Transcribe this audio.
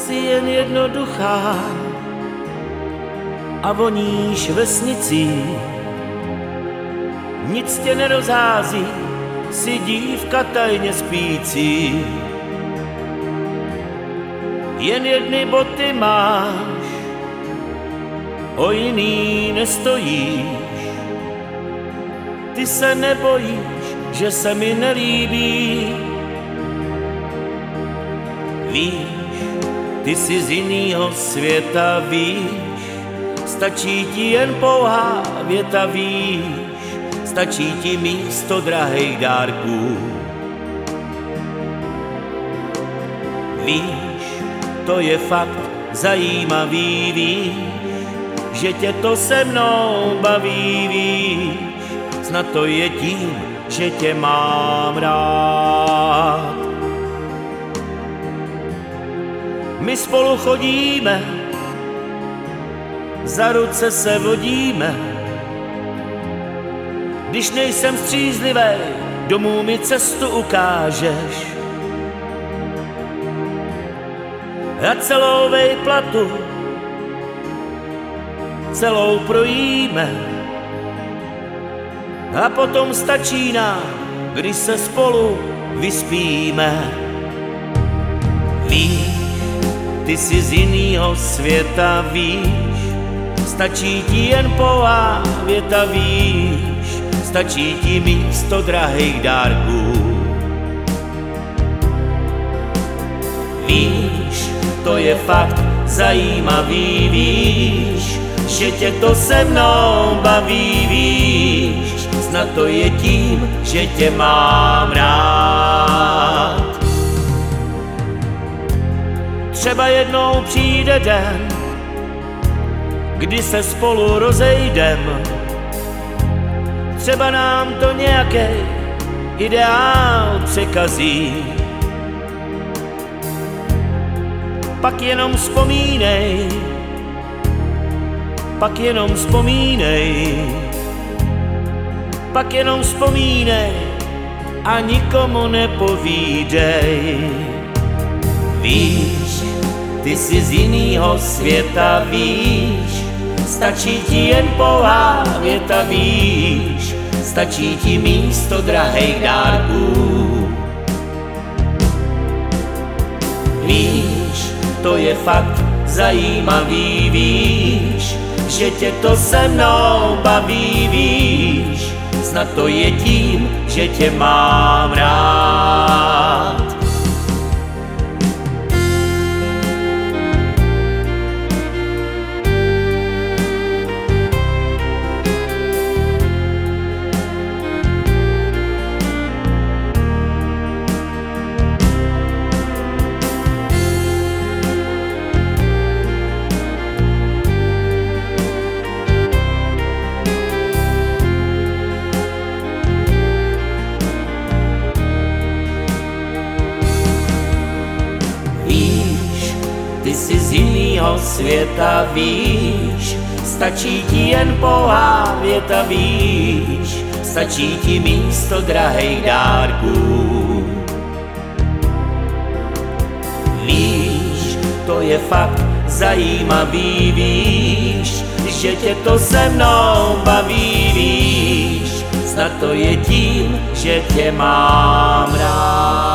jsi jen jednoduchá a voníš vesnicí. Nic tě nerozhází, jsi dívka tajně spící. Jen jedny boty máš, o jiný nestojíš. Ty se nebojíš, že se mi nelíbí. Víš, ty jsi z jinýho světa, víš, stačí ti jen pouhá věta, víš, stačí ti místo drahých dárků. Víš, to je fakt zajímavý, víš, že tě to se mnou baví, víš, snad to je tím, že tě mám rád. My spolu chodíme, za ruce se vodíme. Když nejsem střízlivý, domů mi cestu ukážeš. A celou vejplatu celou projíme. A potom stačí nám, když se spolu vyspíme. Víš, ty jsi z jinýho světa, víš, stačí ti jen pouhá věta, víš, stačí ti místo drahých dárků. Víš, to je fakt zajímavý, víš, že tě to se mnou baví, víš, snad to je tím, že tě mám rád. Třeba jednou přijde den, kdy se spolu rozejdem. Třeba nám to nějaký ideál překazí. Pak jenom vzpomínej, pak jenom vzpomínej, pak jenom vzpomínej a nikomu nepovídej. Víš, ty jsi z jinýho světa, víš, stačí ti jen pouhá věta, víš, stačí ti místo drahých dárků. Víš, to je fakt zajímavý, víš, že tě to se mnou baví, víš, snad to je tím, že tě mám rád. Ty jsi z jinýho světa, víš, stačí ti jen pouhá věta, víš, stačí ti místo drahých dárků. Víš, to je fakt zajímavý, víš, že tě to se mnou baví, víš, snad to je tím, že tě mám rád.